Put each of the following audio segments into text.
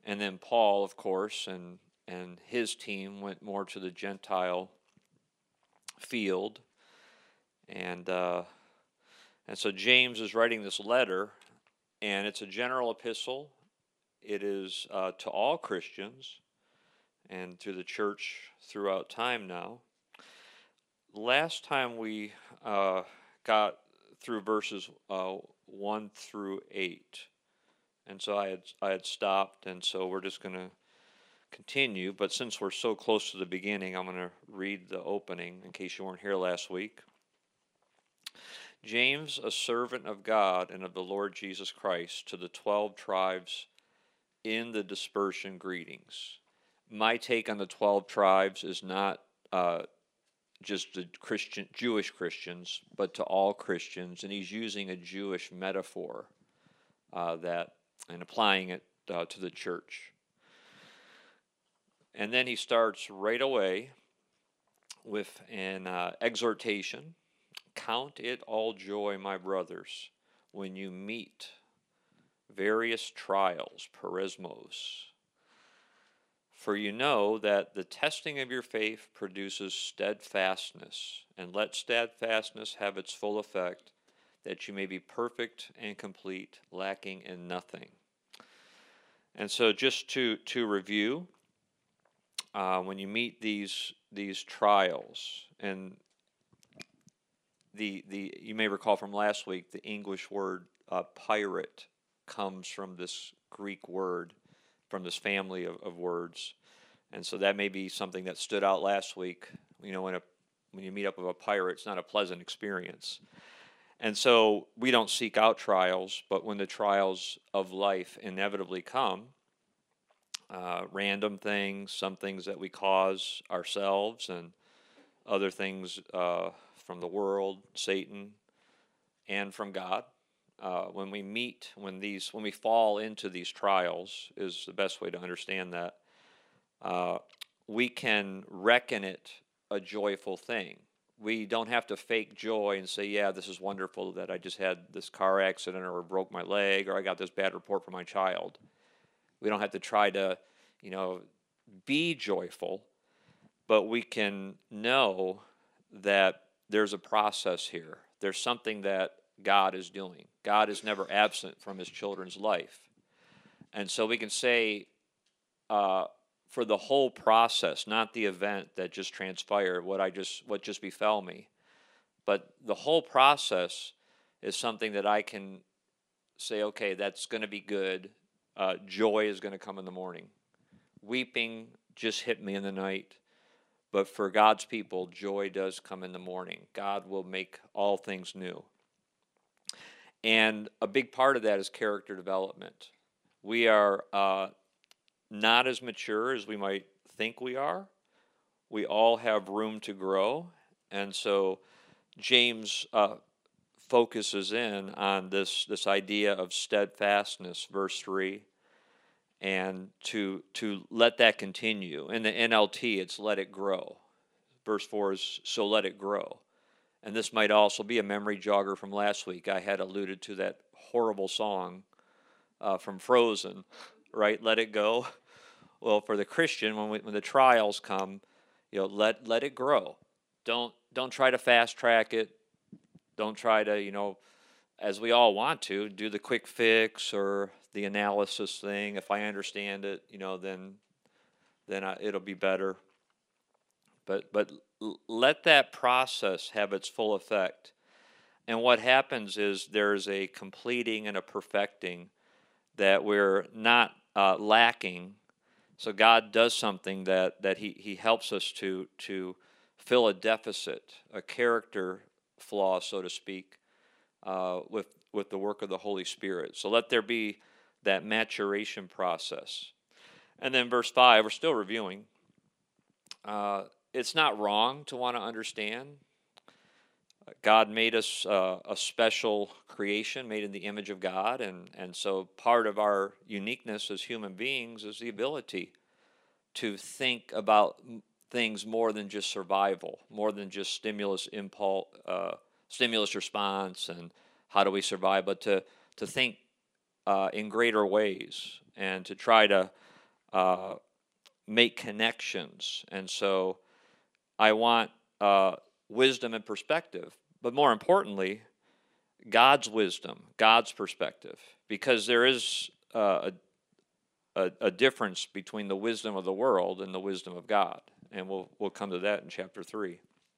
And then Paul, of course, and his team went more to the Gentile field. And so James is writing this letter, and it's a general epistle. It is to all Christians and to the church throughout time now. Last time we got through verses 1 through 8. And so I had stopped, and so we're just going to continue. But since we're so close to the beginning, I'm going to read the opening in case you weren't here last week. James, a servant of God and of the Lord Jesus Christ, to the 12 tribes in the dispersion, greetings. My take on the 12 tribes is not just the Jewish Christians, but to all Christians, and he's using a Jewish metaphor and applying it to the church. And then he starts right away with an exhortation. Count it all joy, my brothers, when you meet various trials, perismos. For you know that the testing of your faith produces steadfastness, and let steadfastness have its full effect, that you may be perfect and complete, lacking in nothing. And so just to review, when you meet these trials, and you may recall from last week, the English word pirate comes from this Greek word, from this family of words. And so that may be something that stood out last week. You know, when you meet up with a pirate, it's not a pleasant experience. And so we don't seek out trials, but when the trials of life inevitably come, random things, some things that we cause ourselves, and other things from the world, Satan, and from God. When we fall into these trials, is the best way to understand that. We can reckon it a joyful thing. We don't have to fake joy and say, yeah, this is wonderful that I just had this car accident or broke my leg or I got this bad report from my child. We don't have to try to, be joyful, but we can know that there's a process here. There's something that God is doing. God is never absent from his children's life. And so we can say, for the whole process, not the event that just transpired, what just befell me, but the whole process is something that I can say, okay, that's going to be good. Joy is going to come in the morning. Weeping just hit me in the night. But for God's people, joy does come in the morning. God will make all things new. And a big part of that is character development. We are not as mature as we might think we are. We all have room to grow. And so James focuses in on this idea of steadfastness, verse 3, and to let that continue. In the NLT, it's let it grow. Verse 4 is so let it grow. And this might also be a memory jogger from last week. I had alluded to that horrible song from Frozen, right? Let it go. Well, for the Christian, when the trials come, let it grow. Don't try to fast track it. Don't try to, as we all want to, do the quick fix or the analysis thing. If I understand it, then it'll be better. But let that process have its full effect. And what happens is there's a completing and a perfecting that we're not lacking. So God does something that he helps us to fill a deficit, a character flaw, so to speak, with the work of the Holy Spirit. So let there be that maturation process. And then verse 5, we're still reviewing. It's not wrong to want to understand. God made us a special creation, made in the image of God, and so part of our uniqueness as human beings is the ability to think about things more than just survival, more than just stimulus response and how do we survive, but to think in greater ways and to try to uh, make connections. And so I want wisdom and perspective, but more importantly, God's wisdom, God's perspective, because there is a difference between the wisdom of the world and the wisdom of God, and we'll come to that in chapter 3.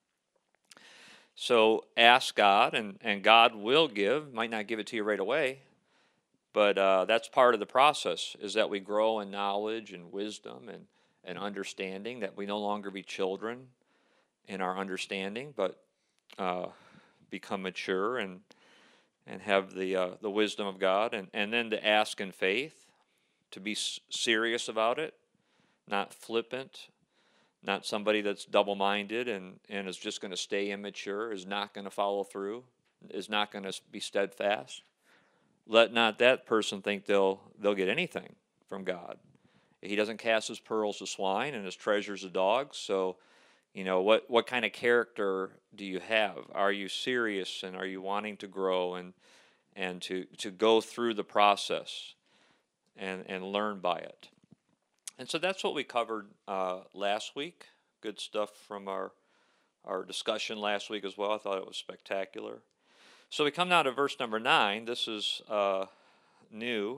So ask God, and God will give. Might not give it to you right away, but that's part of the process, is that we grow in knowledge and wisdom and understanding, that we no longer be children in our understanding, but become mature and have the wisdom of God, and then to ask in faith, to be serious about it, not flippant, not somebody that's double-minded and is just going to stay immature, is not going to follow through, is not going to be steadfast. Let not that person think they'll get anything from God. He doesn't cast his pearls to swine and his treasures to dogs. So, what kind of character do you have? Are you serious, and are you wanting to grow and to go through the process and learn by it? And so that's what we covered last week. Good stuff from our discussion last week as well. I thought it was spectacular. So we come now to verse number 9. This is new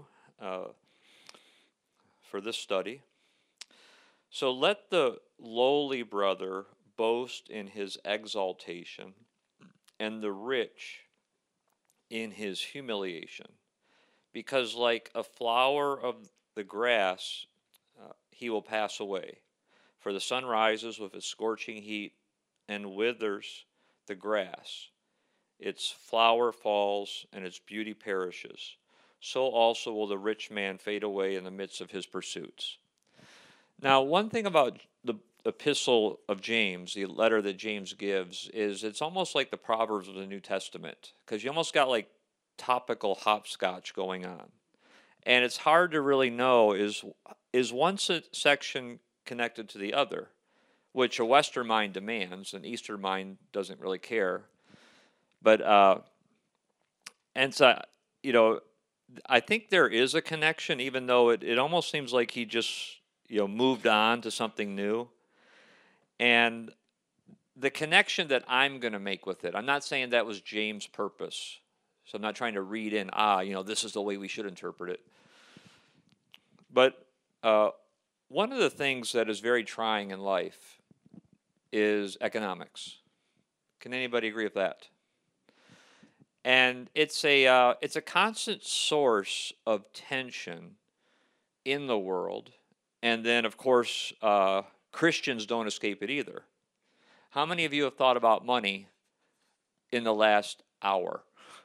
for this study. So let the lowly brother boast in his exaltation, and the rich in his humiliation, because like a flower of the grass, he will pass away. For the sun rises with its scorching heat and withers the grass. Its flower falls and its beauty perishes. So also will the rich man fade away in the midst of his pursuits. Now, one thing about the epistle of James, the letter that James gives, is it's almost like the Proverbs of the New Testament, because you almost got like topical hopscotch going on. And it's hard to really know, is one section connected to the other, which a Western mind demands, and Eastern mind doesn't really care. But, and so, I think there is a connection, even though it almost seems like he just, moved on to something new. And the connection that I'm going to make with it, I'm not saying that was James' purpose. So I'm not trying to read in, this is the way we should interpret it. But one of the things that is very trying in life is economics. Can anybody agree with that? And it's a constant source of tension in the world. And then, of course, Christians don't escape it either. How many of you have thought about money in the last hour?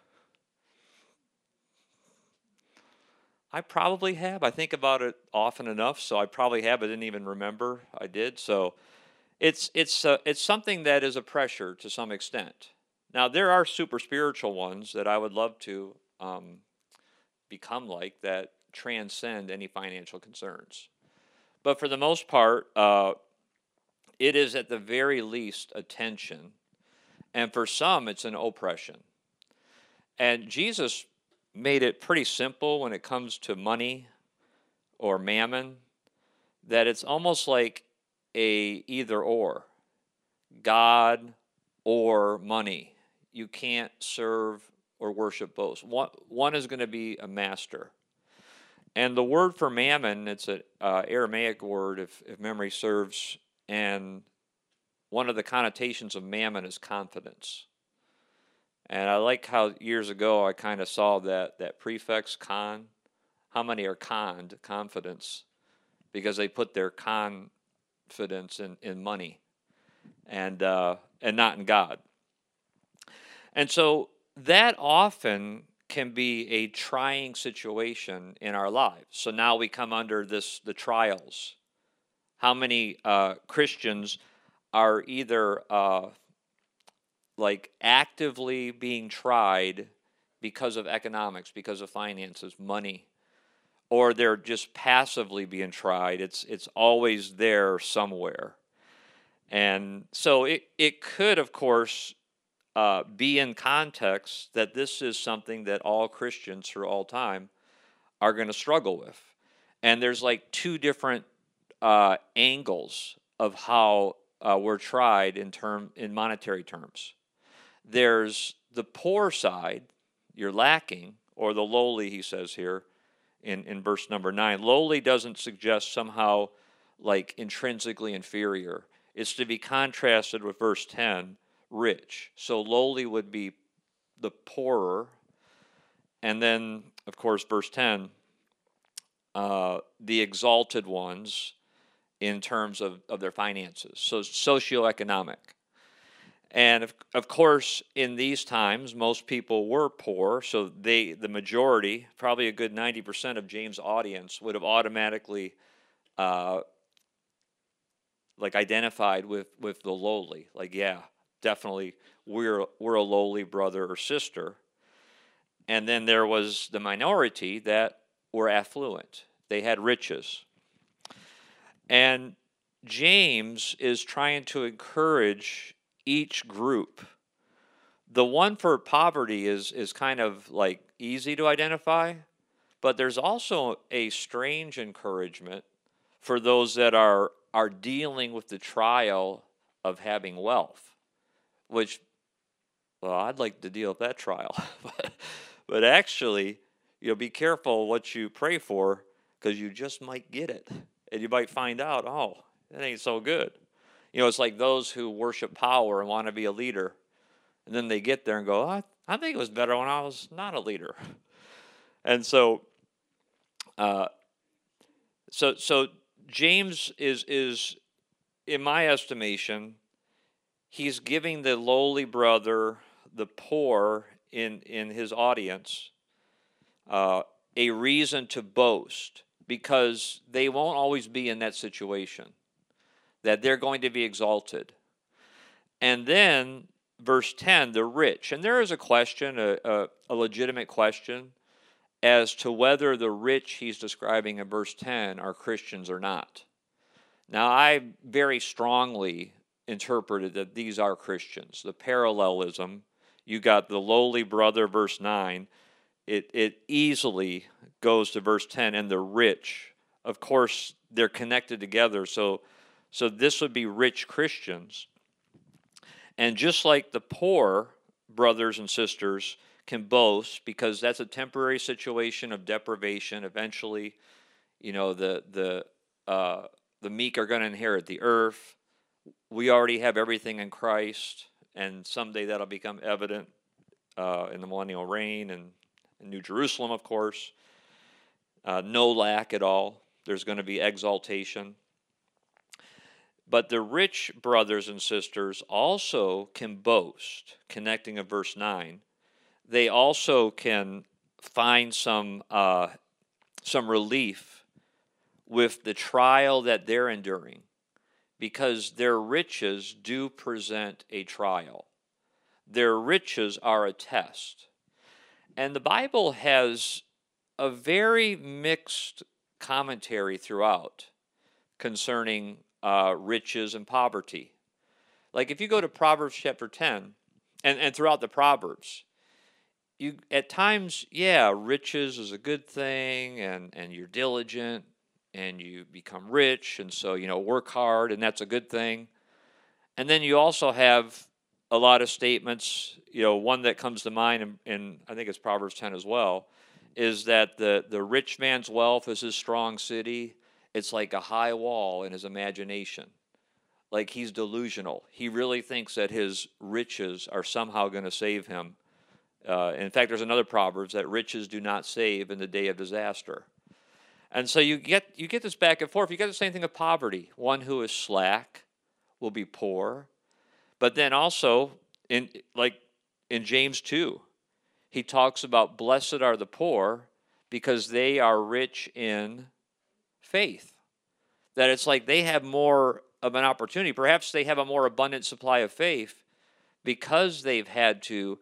I probably have. I think about it often enough, so I probably have. I didn't even remember I did. So it's something that is a pressure to some extent. Now, there are super spiritual ones that I would love to become like, that transcend any financial concerns. But for the most part, it is at the very least a tension. And for some, it's an oppression. And Jesus made it pretty simple when it comes to money or mammon, that it's almost like a either or, God or money. You can't serve or worship both. One is going to be a master. And the word for mammon, it's an Aramaic word, if memory serves, and one of the connotations of mammon is confidence. And I like how years ago I kind of saw that prefix, con. How many are conned, confidence, because they put their confidence in money and not in God. And so that often can be a trying situation in our lives. So now we come under the trials. How many Christians are either like actively being tried because of economics, because of finances, money, or they're just passively being tried? It's always there somewhere. And so it could, of course, be in context that this is something that all Christians through all time are going to struggle with. And there's like two different angles of how we're tried in monetary terms. There's the poor side, you're lacking, or the lowly, he says here in verse number 9. Lowly doesn't suggest somehow like intrinsically inferior. It's to be contrasted with verse 10, rich. So lowly would be the poorer. And then, of course, verse 10, the exalted ones in terms of their finances. So socioeconomic. And of course, in these times, most people were poor, so the majority, probably a good 90% of James' audience, would have automatically like identified with the lowly. Like, yeah, definitely, we're a lowly brother or sister. And then there was the minority that were affluent. They had riches. And James is trying to encourage each group. The one for poverty is kind of like easy to identify, but there's also a strange encouragement for those that are dealing with the trial of having wealth, which, well, I'd like to deal with that trial. But actually, be careful what you pray for, because you just might get it. And you might find out, oh, that ain't so good. It's like those who worship power and want to be a leader. And then they get there and go, I think it was better when I was not a leader. And so James is, in my estimation, he's giving the lowly brother, the poor in his audience, a reason to boast, because they won't always be in that situation, that they're going to be exalted. And then verse 10, the rich. And there is a question, a legitimate question, as to whether the rich he's describing in verse 10 are Christians or not. Now, I very strongly interpreted that these are Christians. The parallelism, you got the lowly brother, verse 9, it easily goes to verse 10, and the rich. Of course, they're connected together, so this would be rich Christians. And just like the poor brothers and sisters can boast, because that's a temporary situation of deprivation. Eventually, the meek are going to inherit the earth. We already have everything in Christ, and someday that'll become evident in the millennial reign and in New Jerusalem, of course. No lack at all. There's going to be exaltation. But the rich brothers and sisters also can boast, connecting to verse 9. They also can find some relief with the trial that they're enduring, because their riches do present a trial. Their riches are a test. And the Bible has a very mixed commentary throughout concerning riches and poverty. Like if you go to Proverbs chapter 10, and throughout the Proverbs, you at times, riches is a good thing, and you're diligent, and you become rich, and so, work hard, and that's a good thing. And then you also have a lot of statements, one that comes to mind, and I think it's Proverbs 10 as well, is that the rich man's wealth is his strong city. It's like a high wall in his imagination. Like he's delusional. He really thinks that his riches are somehow going to save him. In fact, there's another Proverbs that riches do not save in the day of disaster. And so you get this back and forth. You get the same thing of poverty. One who is slack will be poor. But then also, in James 2, he talks about blessed are the poor because they are rich in faith. That it's like they have more of an opportunity. Perhaps they have a more abundant supply of faith because they've had to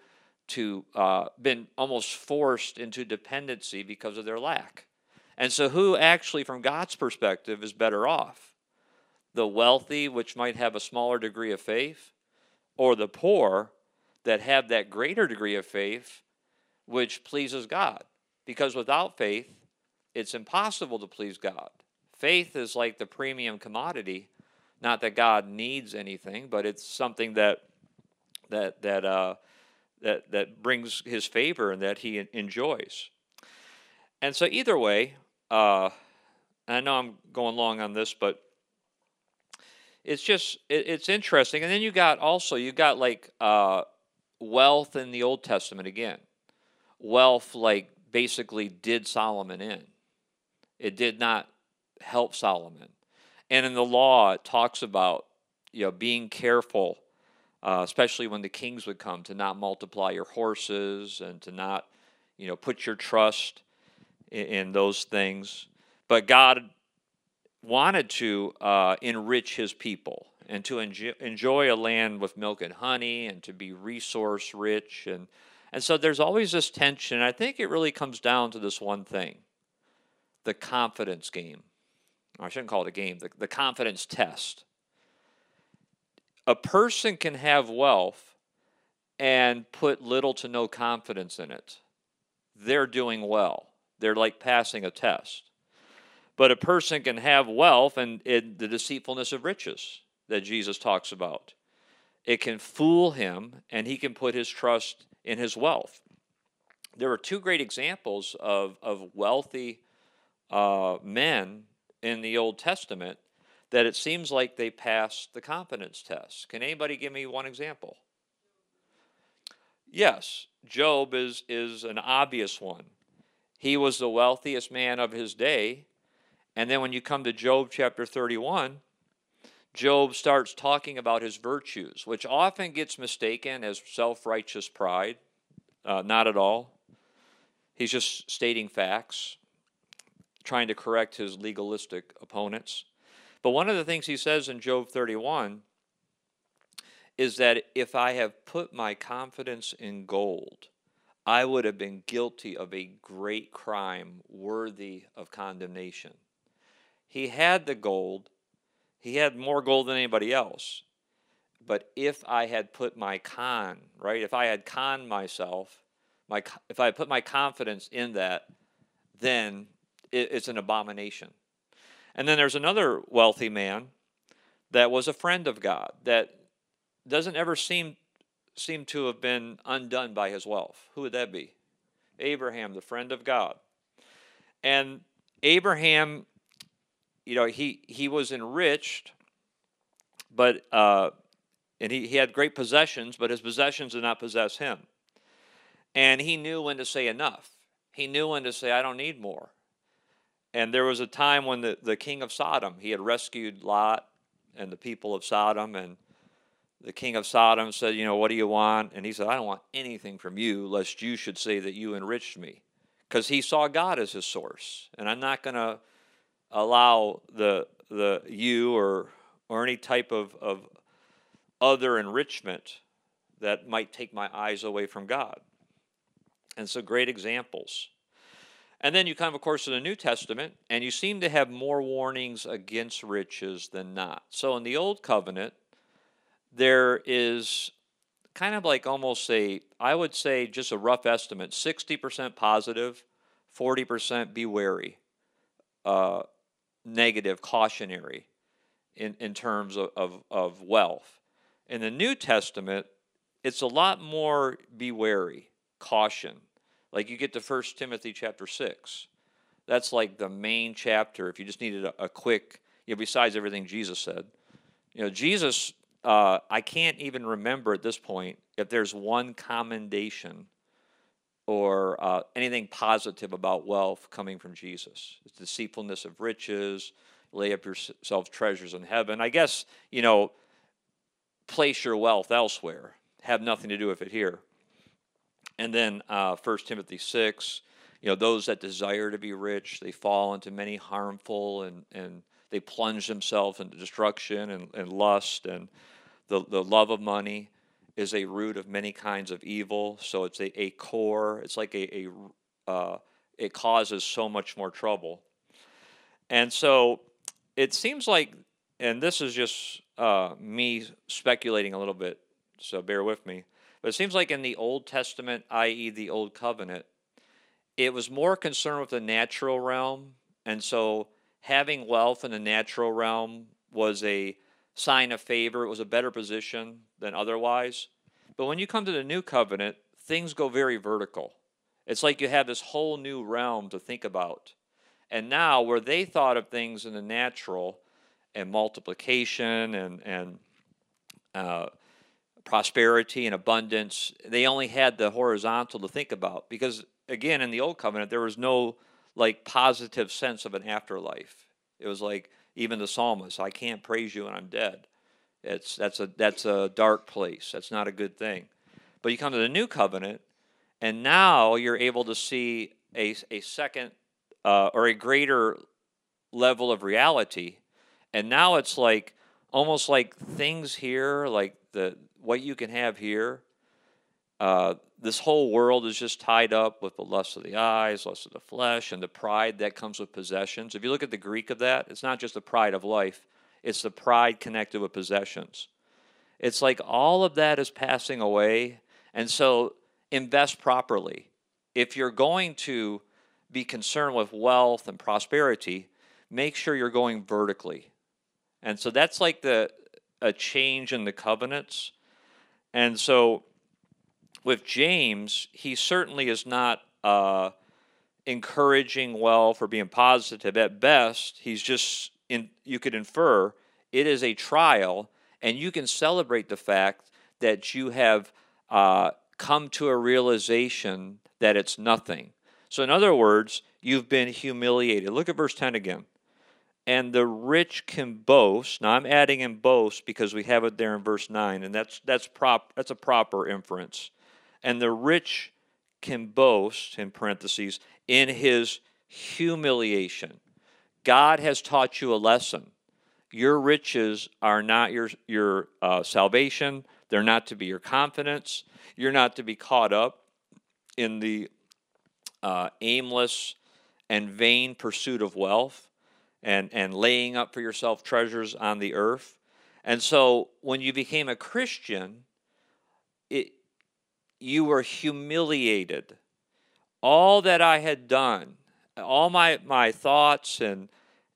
been almost forced into dependency because of their lack. And so who actually, from God's perspective, is better off? The wealthy, which might have a smaller degree of faith, or the poor that have that greater degree of faith, which pleases God? Because without faith, it's impossible to please God. Faith is like the premium commodity. Not that God needs anything, but it's something that brings His favor and that He enjoys. And so either way, I know I'm going long on this, but it's interesting. And then you got like wealth in the Old Testament again. Wealth like basically did Solomon in. It did not help Solomon. And in the law, it talks about being careful, especially when the kings would come, to not multiply your horses and to not put your trust in those things. But God wanted to enrich His people and to enjoy a land with milk and honey and to be resource rich. And so there's always this tension. I think it really comes down to this one thing, the confidence game. I shouldn't call it a game, the confidence test. A person can have wealth and put little to no confidence in it. They're doing well. They're like passing a test. But a person can have wealth and the deceitfulness of riches that Jesus talks about. It can fool him, and he can put his trust in his wealth. There are two great examples of wealthy men in the Old Testament that it seems like they passed the confidence test. Can anybody give me one example? Yes, Job is an obvious one. He was the wealthiest man of his day. And then when you come to Job chapter 31, Job starts talking about his virtues, which often gets mistaken as self-righteous pride. Not at all. He's just stating facts, trying to correct his legalistic opponents. But one of the things he says in Job 31 is that if I have put my confidence in gold, I would have been guilty of a great crime worthy of condemnation. He had the gold. He had more gold than anybody else. But if I had put if I had conned myself, if I had put my confidence in that, then it's an abomination. And then there's another wealthy man that was a friend of God that doesn't ever seem to have been undone by his wealth. Who would that be? Abraham, the friend of God. And Abraham, he was enriched, but and he had great possessions, but his possessions did not possess him. And he knew when to say enough. He knew when to say, I don't need more. And there was a time when the king of Sodom, he had rescued Lot and the people of Sodom, and the king of Sodom said, what do you want? And he said, I don't want anything from you, lest you should say that you enriched me. Because he saw God as his source. And I'm not going to allow the you or any type of other enrichment that might take my eyes away from God. And so great examples. And then you come, of course, to the New Testament, and you seem to have more warnings against riches than not. So in the Old Covenant, there is kind of like almost I would say just a rough estimate, 60% positive, 40% be wary, negative, cautionary in terms of wealth. In the New Testament, it's a lot more be wary, caution. Like you get to 1 Timothy chapter 6. That's like the main chapter if you just needed a quick, besides everything Jesus said. Jesus, I can't even remember at this point if there's one commendation or anything positive about wealth coming from Jesus. It's deceitfulness of riches, lay up yourselves treasures in heaven. I guess, place your wealth elsewhere. Have nothing to do with it here. And then 1 Timothy 6, those that desire to be rich, they fall into many harmful and they plunge themselves into destruction and lust. And the love of money is a root of many kinds of evil. So it's a core. It's like it causes so much more trouble. And so it seems like, and this is just me speculating a little bit, so bear with me. But it seems like in the Old Testament, i.e. the Old Covenant, it was more concerned with the natural realm. And so having wealth in the natural realm was a sign of favor. It was a better position than otherwise. But when you come to the new covenant, things go very vertical. It's like you have this whole new realm to think about. And now, where they thought of things in the natural and multiplication and prosperity and abundance, they only had the horizontal to think about. Because, again, in the Old Covenant, there was no like positive sense of an afterlife. It was like even the psalmist, I can't praise you when I'm dead. That's a dark place. That's not a good thing. But you come to the new covenant, and now you're able to see a second or a greater level of reality. And now it's like almost like things here, like what you can have here. This whole world is just tied up with the lust of the eyes, lust of the flesh, and the pride that comes with possessions. If you look at the Greek of that, it's not just the pride of life, it's the pride connected with possessions. It's like all of that is passing away, and so invest properly. If you're going to be concerned with wealth and prosperity, make sure you're going vertically. And so that's like a change in the covenants. And so with James, he certainly is not encouraging wealth or being positive. At best, he's just, you could infer, it is a trial, and you can celebrate the fact that you have come to a realization that it's nothing. So in other words, you've been humiliated. Look at verse 10 again. And the rich can boast. Now I'm adding in boast because we have it there in verse 9, and that's a proper inference. And the rich can boast, in parentheses, in his humiliation. God has taught you a lesson. Your riches are not your salvation. They're not to be your confidence. You're not to be caught up in the aimless and vain pursuit of wealth and laying up for yourself treasures on the earth. And so when you became a Christian, you were humiliated. All that I had done, all my thoughts and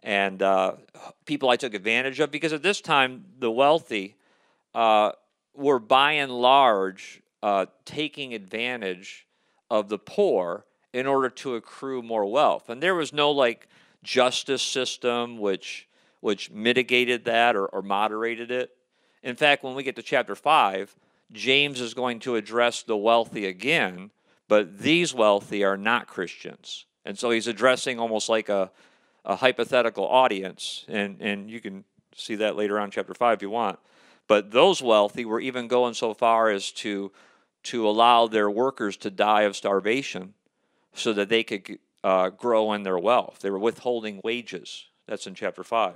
people I took advantage of, because at this time the wealthy were by and large taking advantage of the poor in order to accrue more wealth. And there was no like justice system which mitigated that or moderated it. In fact, when we get to chapter 5, James is going to address the wealthy again, but these wealthy are not Christians. And so he's addressing almost like a hypothetical audience, and you can see that later on in chapter 5 if you want. But those wealthy were even going so far as to allow their workers to die of starvation so that they could grow in their wealth. They were withholding wages. That's in chapter 5.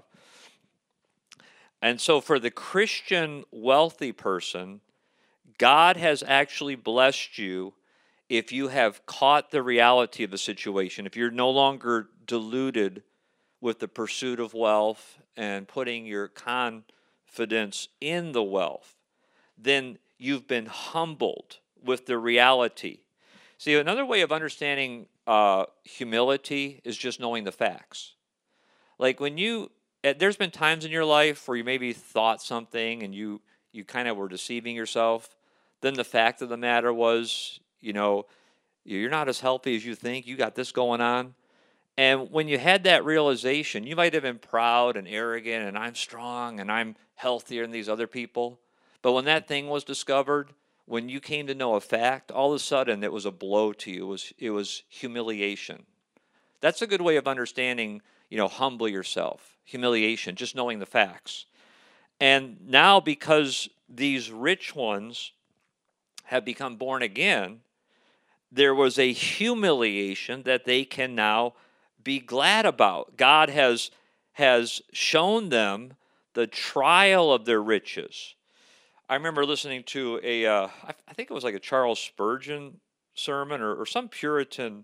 And so for the Christian wealthy person, God has actually blessed you if you have caught the reality of the situation, if you're no longer deluded with the pursuit of wealth and putting your confidence in the wealth, then you've been humbled with the reality. See, another way of understanding humility is just knowing the facts. Like when there's been times in your life where you maybe thought something and you kind of were deceiving yourself. Then the fact of the matter was, you're not as healthy as you think. You got this going on. And when you had that realization, you might have been proud and arrogant and I'm strong and I'm healthier than these other people. But when that thing was discovered, when you came to know a fact, all of a sudden it was a blow to you. It was humiliation. That's a good way of understanding, humble yourself. Humiliation, just knowing the facts. And now because these rich ones have become born again, there was a humiliation that they can now be glad about. God has shown them the trial of their riches. I remember listening to I think it was like a Charles Spurgeon sermon or some Puritan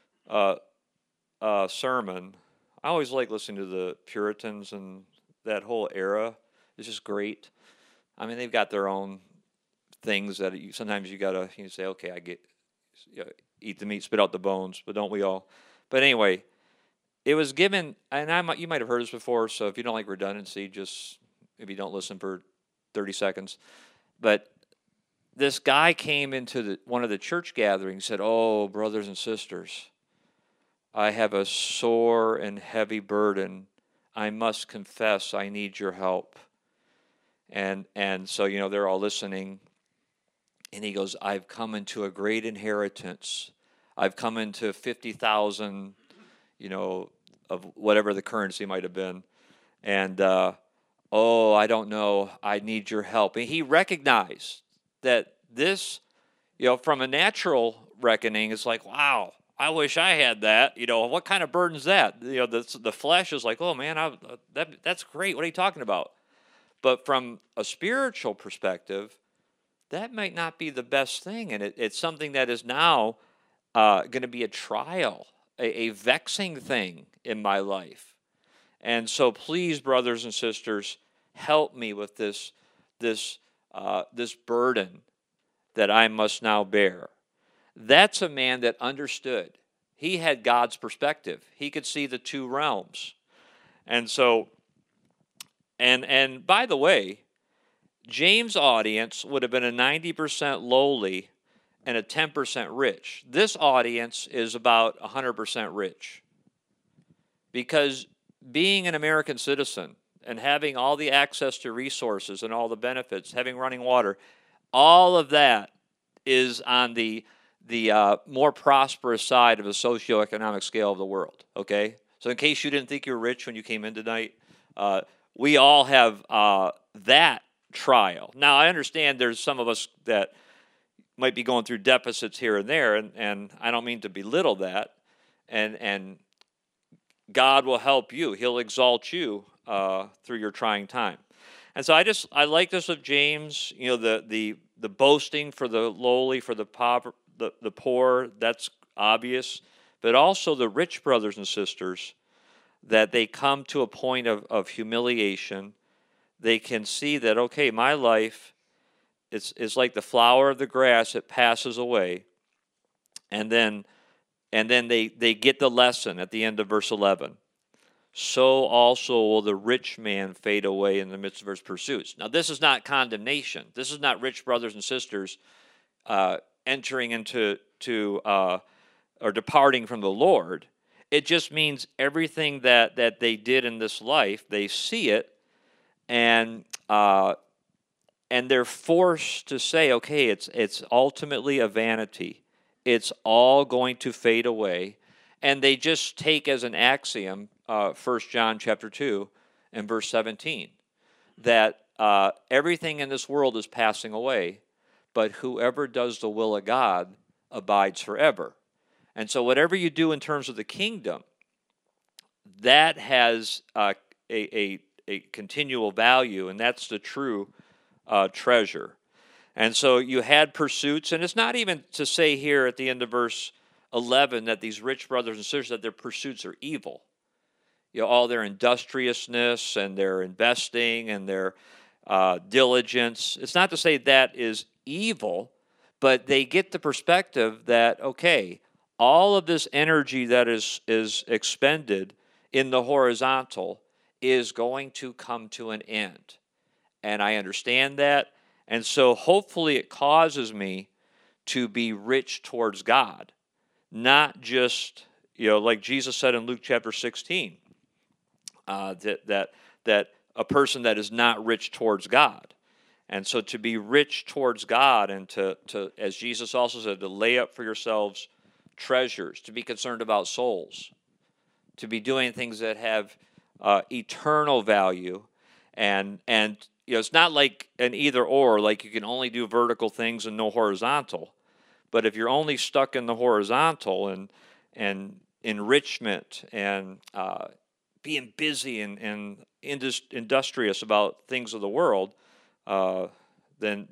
sermon. I always like listening to the Puritans and that whole era. It's just great. I mean, they've got their own things that sometimes you say, okay, I get. eat the meat, spit out the bones, but don't we all? But anyway, it was given, and you might have heard this before, so if you don't like redundancy, just maybe don't listen for 30 seconds. But this guy came into one of the church gatherings and said, "Oh, brothers and sisters, I have a sore and heavy burden. I must confess I need your help." And so, they're all listening. And he goes, "I've come into a great inheritance. I've come into 50,000, of whatever the currency might have been. And, I don't know. I need your help." And he recognized that this, from a natural reckoning, it's like, wow, I wish I had that. What kind of burden's that? The flesh is like, oh, man, that's great. What are you talking about? But from a spiritual perspective, that might not be the best thing. And it's something that is now going to be a trial, a vexing thing in my life. And so please, brothers and sisters, help me with this burden that I must now bear. That's a man that understood. He had God's perspective. He could see the two realms. And so, and by the way, James' audience would have been a 90% lowly and a 10% rich. This audience is about 100% rich. Because being an American citizen and having all the access to resources and all the benefits, having running water, all of that is on the more prosperous side of the socioeconomic scale of the world, okay? So in case you didn't think you were rich when you came in tonight, we all have that trial. Now, I understand there's some of us that might be going through deficits here and there, and I don't mean to belittle that, and God will help you. He'll exalt you through your trying time. And so I like this of James, the boasting for the lowly, for the poor, that's obvious, but also the rich brothers and sisters, that they come to a point of humiliation. They can see that, okay, my life is like the flower of the grass, it passes away. And then they get the lesson at the end of verse 11. So also will the rich man fade away in the midst of his pursuits. Now, this is not condemnation. This is not rich brothers and sisters entering into or departing from the Lord. It just means everything that they did in this life, they see it, and they're forced to say, okay, it's ultimately a vanity. It's all going to fade away. And they just take as an axiom 1 John chapter 2 and verse 17, that everything in this world is passing away, but whoever does the will of God abides forever. And so whatever you do in terms of the kingdom, that has a continual value, and that's the true treasure. And so you had pursuits, and it's not even to say here at the end of verse 11 that these rich brothers and sisters, that their pursuits are evil. All their industriousness and their investing and their diligence. It's not to say that is evil, but they get the perspective that, okay, all of this energy that is expended in the horizontal is going to come to an end. And I understand that. And so hopefully it causes me to be rich towards God. Not just, like Jesus said in Luke chapter 16, that a person that is not rich towards God. And so to be rich towards God, and to as Jesus also said, to lay up for yourselves treasures, to be concerned about souls, to be doing things that have eternal value, and it's not like an either or, like you can only do vertical things and no horizontal. But if you're only stuck in the horizontal and enrichment and being busy and industrious about things of the world, then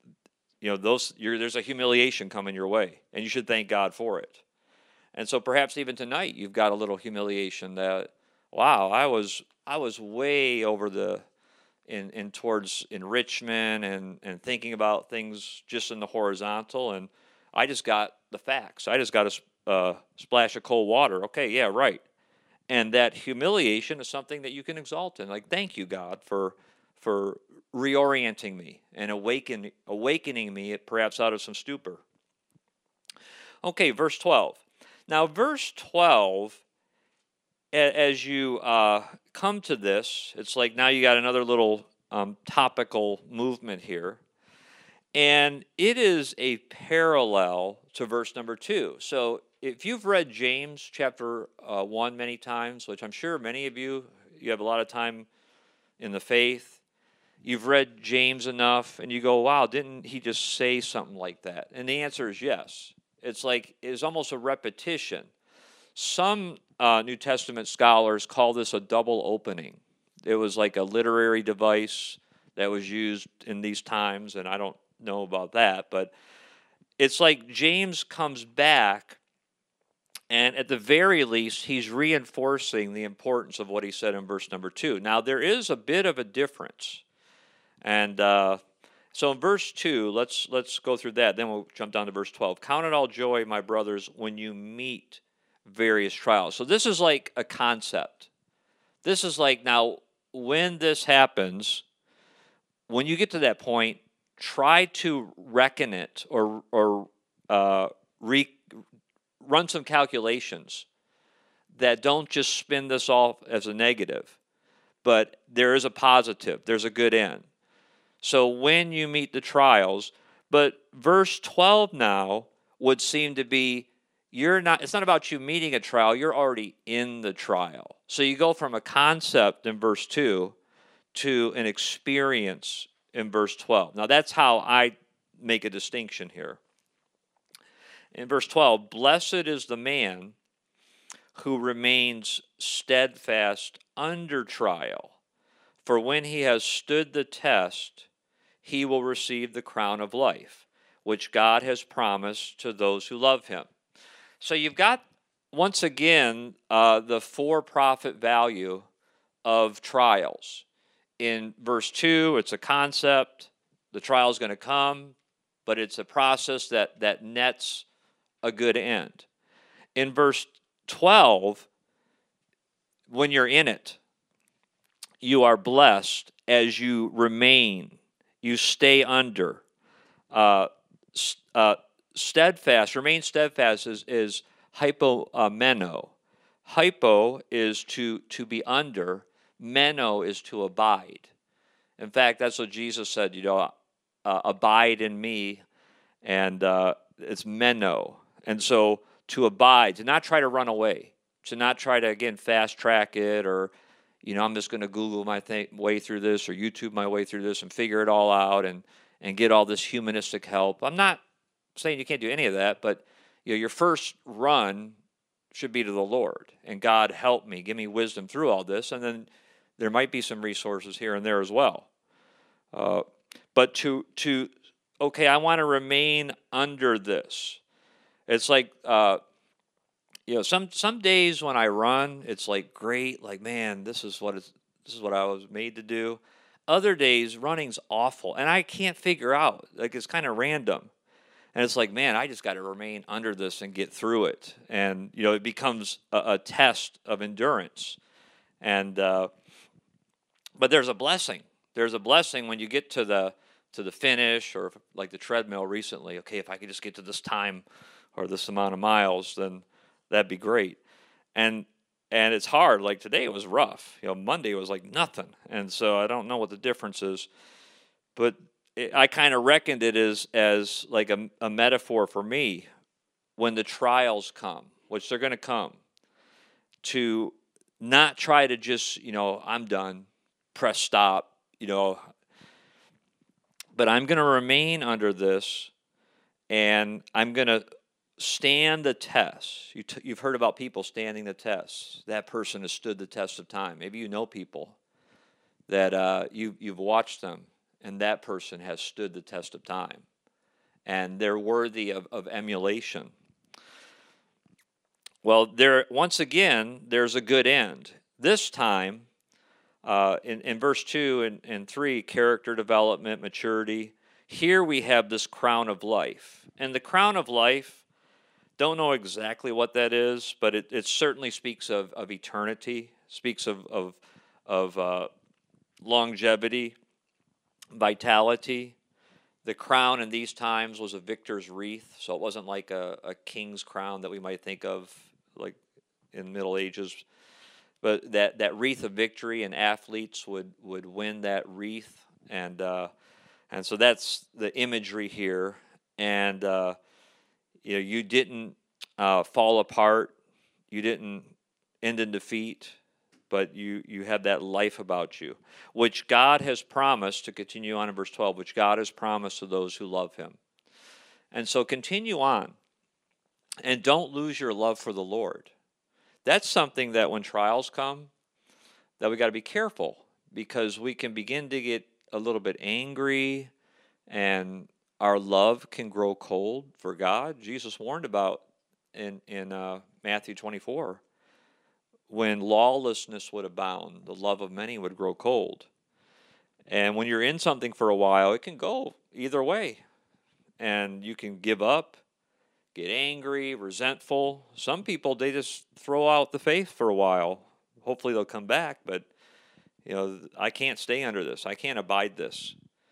there's a humiliation coming your way, and you should thank God for it. And so perhaps even tonight you've got a little humiliation that, wow, I was way over in towards enrichment and thinking about things just in the horizontal, and I just got the facts. I just got a splash of cold water. Okay, yeah, right. And that humiliation is something that you can exalt in. Like, thank you, God, for reorienting me and awakening me perhaps out of some stupor. Okay, verse 12. Now, verse 12, as you come to this, it's like now you got another little topical movement here. And it is a parallel to verse number 2. So if you've read James chapter 1 many times, which I'm sure many of you have a lot of time in the faith, you've read James enough, and you go, wow, didn't he just say something like that? And the answer is yes. It's almost a repetition. Some New Testament scholars call this a double opening. It was like a literary device that was used in these times, and I don't know about that, but it's like James comes back, and at the very least, he's reinforcing the importance of what he said in verse number 2. Now, there is a bit of a difference, and so in verse 2, let's go through that. Then we'll jump down to verse 12. Count it all joy, my brothers, when you meet various trials. So this is like a concept. This is like, now, when this happens, when you get to that point, try to reckon it or run some calculations that don't just spin this off as a negative, but there is a positive. There's a good end. So when you meet the trials, but verse 12 now would seem to be it's not about you meeting a trial, you're already in the trial. So you go from a concept in verse 2 to an experience in verse 12. Now that's how I make a distinction here. In verse 12, blessed is the man who remains steadfast under trial, for when he has stood the test, he will receive the crown of life, which God has promised to those who love him. So you've got, once again, the for-profit value of trials. In verse 2, it's a concept. The trial is going to come, but it's a process that nets a good end. In verse 12, when you're in it, you are blessed as you remain. You stay under. Steadfast, remain steadfast is hypomeno. Hypo is to be under. Meno is to abide. In fact, that's what Jesus said, abide in me, and it's meno. And so to abide, to not try to run away, to not try to, again, fast track it, or, I'm just going to Google my way through this or YouTube my way through this and figure it all out and get all this humanistic help. I'm not saying you can't do any of that, but your first run should be to the Lord. And God, help me, give me wisdom through all this. And then there might be some resources here and there as well. But okay, I want to remain under this. It's like, some days when I run, it's like great, like, man, this is what I was made to do. Other days, running's awful, and I can't figure out, like, it's kind of random. And it's like, man, I just got to remain under this and get through it. And, it becomes a test of endurance. And, but there's a blessing. There's a blessing when you get to the finish, or like the treadmill recently. Okay, if I could just get to this time or this amount of miles, then that'd be great. And it's hard. Like today it was rough. Monday was like nothing. And so I don't know what the difference is. But I kind of reckoned it as like a metaphor for me when the trials come, which they're going to come, to not try to just, I'm done, press stop, but I'm going to remain under this, and I'm going to stand the test. You've heard about people standing the test. That person has stood the test of time. Maybe you know people that you've watched them, and that person has stood the test of time. And they're worthy of emulation. Well, once again, there's a good end. This time, in verse 2 and 3, character development, maturity. Here we have this crown of life. And the crown of life Don't know exactly what that is, but it certainly speaks of eternity, speaks of longevity, vitality. The crown in these times was a victor's wreath, so it wasn't like a king's crown that we might think of like in Middle Ages. But that wreath of victory, and athletes would win that wreath, and so that's the imagery here. And you didn't fall apart, you didn't end in defeat, but you have that life about you, which God has promised, to continue on in verse 12, which God has promised to those who love him. And so continue on, and don't lose your love for the Lord. That's something that when trials come, that we got to be careful, because we can begin to get a little bit angry, and our love can grow cold for God. Jesus warned about in Matthew 24, when lawlessness would abound, the love of many would grow cold. And when you're in something for a while, it can go either way. And you can give up, get angry, resentful. Some people, they just throw out the faith for a while. Hopefully they'll come back, but I can't stay under this. I can't abide this.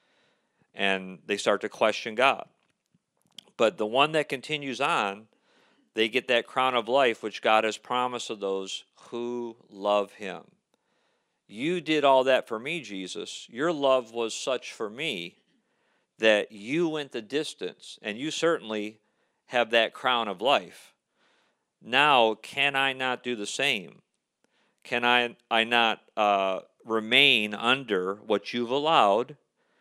And they start to question God. But the one that continues on, they get that crown of life which God has promised to those who love him. You did all that for me, Jesus. Your love was such for me that you went the distance, and you certainly have that crown of life. Now, can I not do the same? Can I not remain under what you've allowed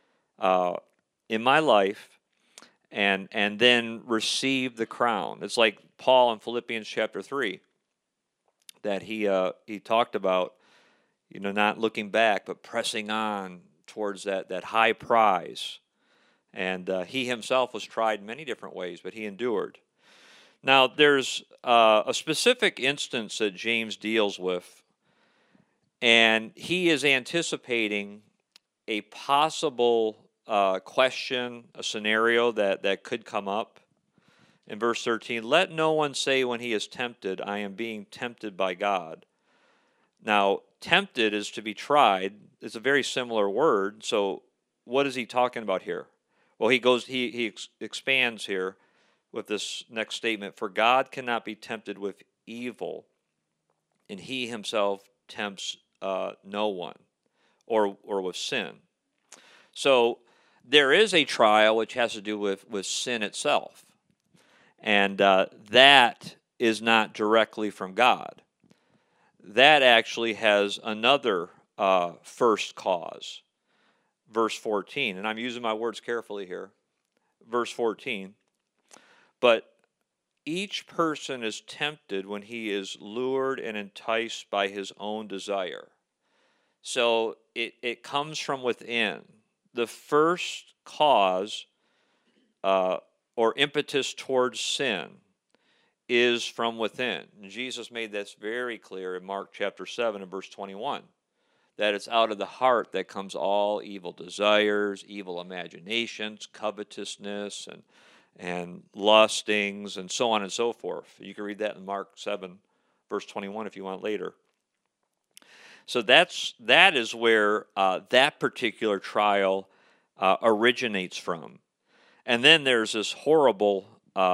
in my life, and then receive the crown? It's like Paul in Philippians chapter 3, that he talked about, not looking back, but pressing on towards that high prize. And he himself was tried in many different ways, but he endured. Now, there's a specific instance that James deals with, and he is anticipating a possible question, a scenario that could come up. In verse 13, let no one say when he is tempted, I am being tempted by God. Now, tempted is to be tried. It's a very similar word. So what is he talking about here? Well, he expands here with this next statement. For God cannot be tempted with evil, and he himself tempts no one, or with sin. So there is a trial which has to do with sin itself. And that is not directly from God. That actually has another first cause. Verse 14, and I'm using my words carefully here. Verse 14, but each person is tempted when he is lured and enticed by his own desire. So it comes from within. The first cause or impetus towards sin is from within. And Jesus made this very clear in Mark chapter 7 and verse 21, that it's out of the heart that comes all evil desires, evil imaginations, covetousness, and lustings, and so on and so forth. You can read that in Mark 7 verse 21 if you want later. So that is where that particular trial originates from. And then there's this horrible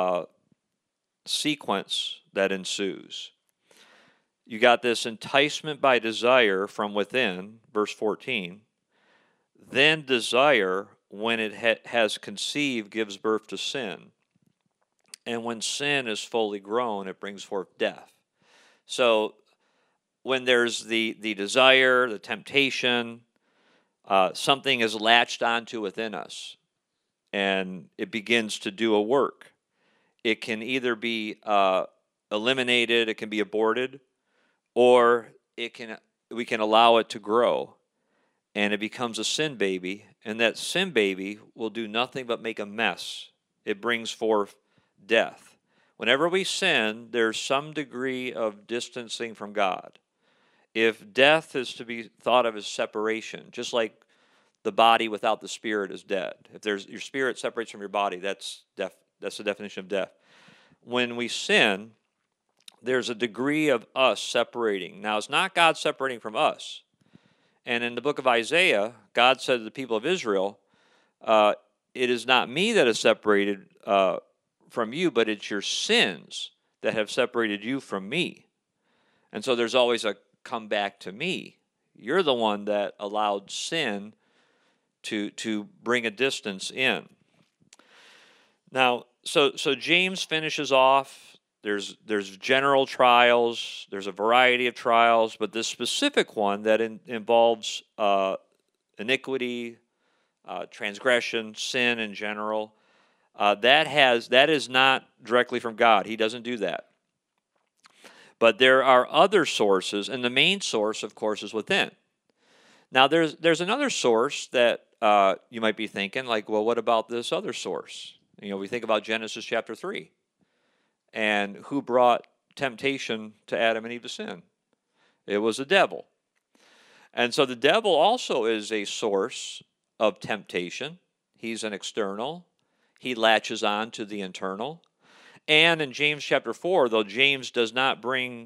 sequence that ensues. You got this enticement by desire from within, verse 14. Then desire, when it has conceived, gives birth to sin. And when sin is fully grown, it brings forth death. So when there's the desire, the temptation, something is latched onto within us, and it begins to do a work. It can either be eliminated, it can be aborted, or we can allow it to grow, and it becomes a sin baby, and that sin baby will do nothing but make a mess. It brings forth death. Whenever we sin, there's some degree of distancing from God. If death is to be thought of as separation, just like the body without the spirit is dead. If your spirit separates from your body, that's death. That's the definition of death. when we sin, there's a degree of us separating. Now, it's not God separating from us. And in the book of Isaiah, God said to the people of Israel, it is not me that has separated from you, but it's your sins that have separated you from me. And so there's always a come back to me. You're the one that allowed sin to bring a distance in. Now, so James finishes off. There's general trials. There's a variety of trials, but this specific one that involves iniquity, transgression, sin in general, that is not directly from God. He doesn't do that. But there are other sources, and the main source, of course, is within. Now, there's another source that you might be thinking, like, well, what about this other source? We think about Genesis chapter 3. And who brought temptation to Adam and Eve to sin? It was the devil. And so the devil also is a source of temptation. He's an external. He latches on to the internal. And in James chapter 4, though James does not bring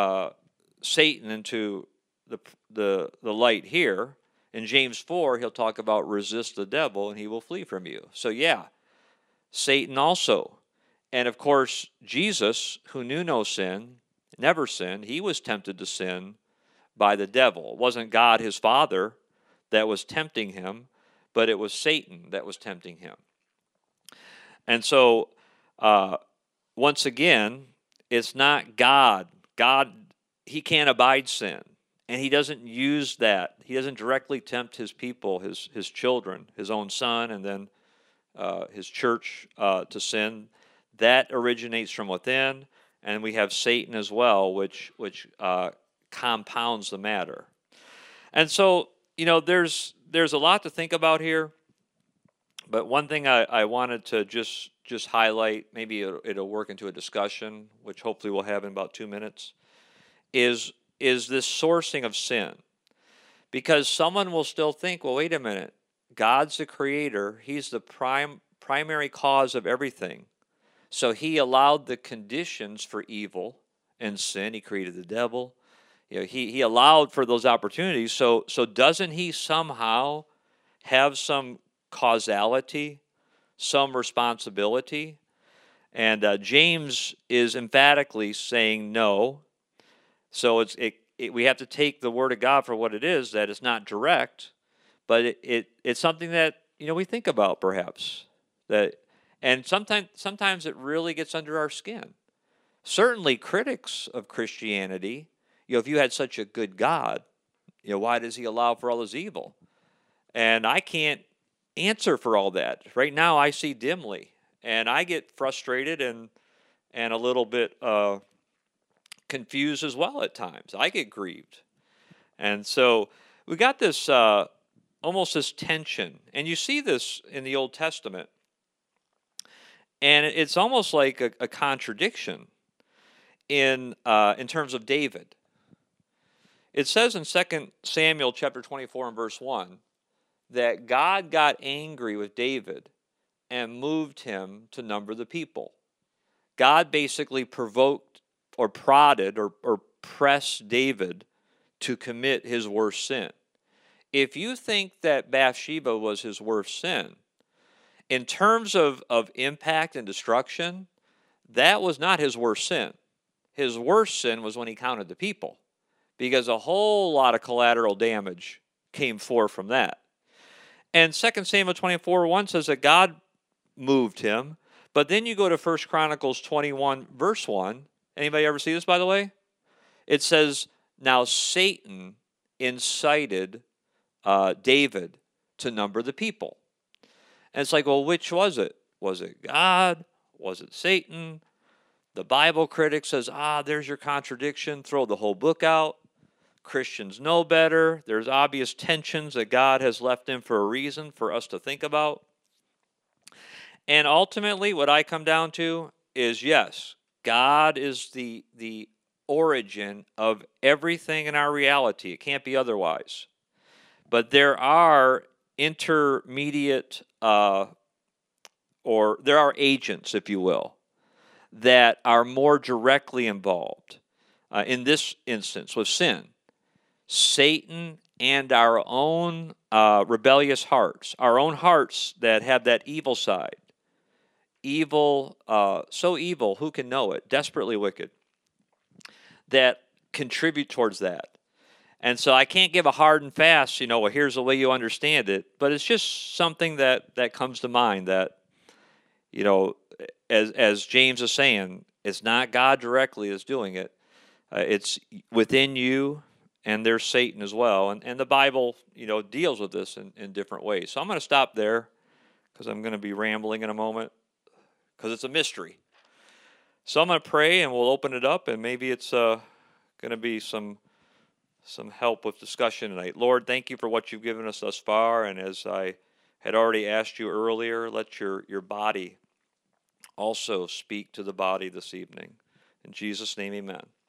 Satan into the light here, in James 4, he'll talk about resist the devil and he will flee from you. So yeah, Satan also. And of course, Jesus, who knew no sin, never sinned, he was tempted to sin by the devil. It wasn't God, his Father, that was tempting him, but it was Satan that was tempting him. And so, once again, it's not God. God, he can't abide sin. And he doesn't use that. He doesn't directly tempt his people, his children, his own son, and then his church to sin. That originates from within, and we have Satan as well, which compounds the matter. And so, there's a lot to think about here, but one thing I wanted to just highlight, maybe it'll work into a discussion, which hopefully we'll have in about 2 minutes, is this sourcing of sin. Because someone will still think, well, wait a minute, God's the creator, he's the primary cause of everything. So he allowed the conditions for evil and sin. He created the devil. He allowed for those opportunities. So doesn't he somehow have some causality, some responsibility? And James is emphatically saying no. So we have to take the Word of God for what it is, that it's not direct, but it's something that we think about perhaps. And sometimes it really gets under our skin. Certainly critics of Christianity, if you had such a good God, why does he allow for all this evil? And I can't answer for all that. Right now I see dimly, and I get frustrated and a little bit confused as well at times. I get grieved. And so we got this almost this tension. And you see this in the Old Testament. And it's almost like a contradiction in terms of David. It says in 2 Samuel chapter 24 and verse 1 that God got angry with David and moved him to number the people. God basically provoked or prodded or pressed David to commit his worst sin. If you think that Bathsheba was his worst sin, in terms of impact and destruction, that was not his worst sin. His worst sin was when he counted the people, because a whole lot of collateral damage came forth from that. And 2 Samuel 24:1 says that God moved him, but then you go to 1 Chronicles 21 verse 1. Anybody ever see this, by the way? It says, now Satan incited David to number the people. And it's like, well, which was it? Was it God? Was it Satan? The Bible critic says, there's your contradiction. Throw the whole book out. Christians know better. There's obvious tensions that God has left in for a reason for us to think about. And ultimately, what I come down to is, yes, God is the origin of everything in our reality. It can't be otherwise. But there are intermediate, or there are agents, if you will, that are more directly involved. In this instance, with sin, Satan and our own rebellious hearts, our own hearts that have that evil side. Evil, so evil, who can know it? Desperately wicked, that contribute towards that. And so I can't give a hard and fast, well, here's the way you understand it, but it's just something that comes to mind that, as James is saying, it's not God directly that's doing it. It's within you, and there's Satan as well. And the Bible, deals with this in different ways. So I'm going to stop there because I'm going to be rambling in a moment because it's a mystery. So I'm going to pray, and we'll open it up, and maybe it's going to be some help with discussion tonight. Lord, thank you for what you've given us thus far, and as I had already asked you earlier, let your body also speak to the body this evening. In Jesus' name, amen.